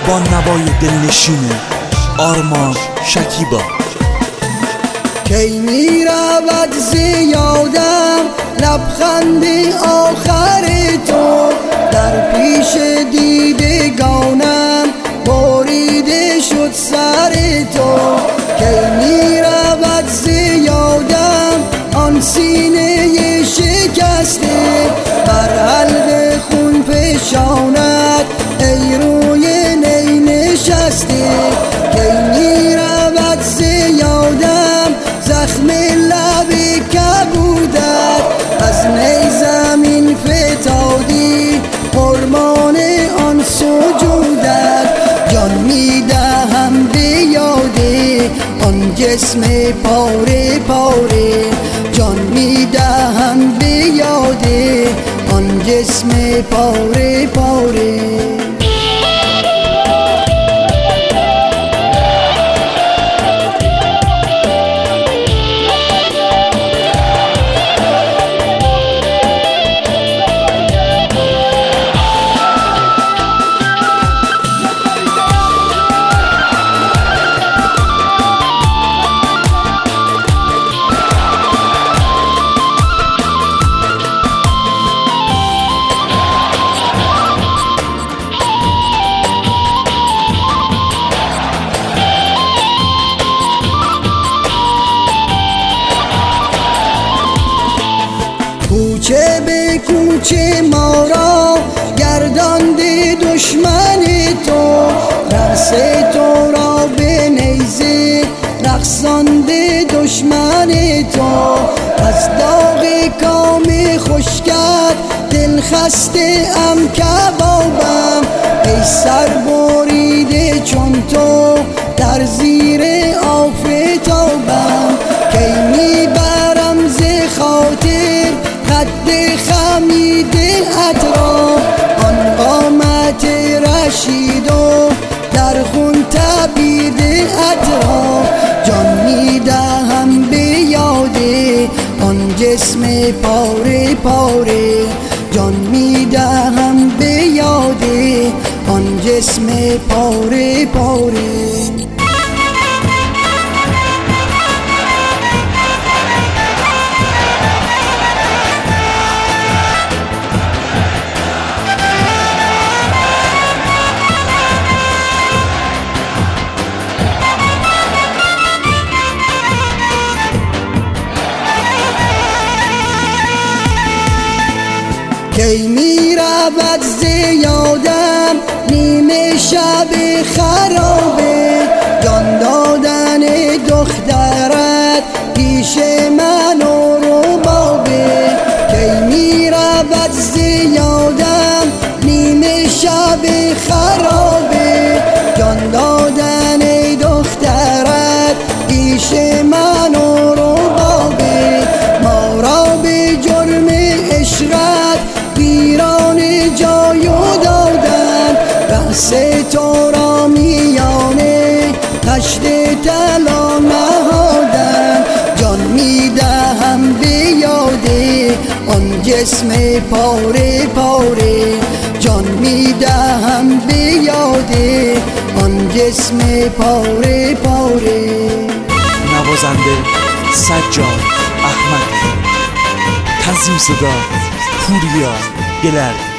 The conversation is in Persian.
با نوای دلنشین آرمان شکیبا. کی میرود زیادم لبخند آخر تو، در پیش دیدگانم بریده شد سر تو. کی میرود زیادم آن سینه شکسته، بر حلق خون فشاند ای روی نی نشسته. کی میرود زیادم زخم لب کبودت، از نی زمین فتادی حرمان آن سجودت. جان میدهم به یاد آن جسم پاره پاره، جان میدهم به یاد آن جسم پاره پاره. کوچه به کوچه ما را گردانده دشمن تو، رقص تو را به نیزه رقصانده دشمن تو. از داغ کام خشکت دل خسته ام کبابم، ای سر بریده چون تو در زیر آفتابم. کی میبرم ز خاطر قد خمیده اطراف، آن قامت رشید و در خون تبیده اطراف. جان میدهم به یاد آن جسم پاره پاره، جان میدهم به یاد آن جسم پاره پاره. کی میرود زیادم نیمه شب خرابه، جان دادن دخترت پیش من و ربابه. کی میرود زیادم نیمه شب خرابه، جان دادن دخترت پیش من و ربابه. ما را به جرم عشقت ویران جای دادن، رأس تو را میانه تشت طلا نهادن. جان میدهم به یاد آن جسم پاره پاره، جان میدهم به یاد آن جسم پاره پاره. نوازنده سجاد احمدی، تنظیم صدا پوریا گلر.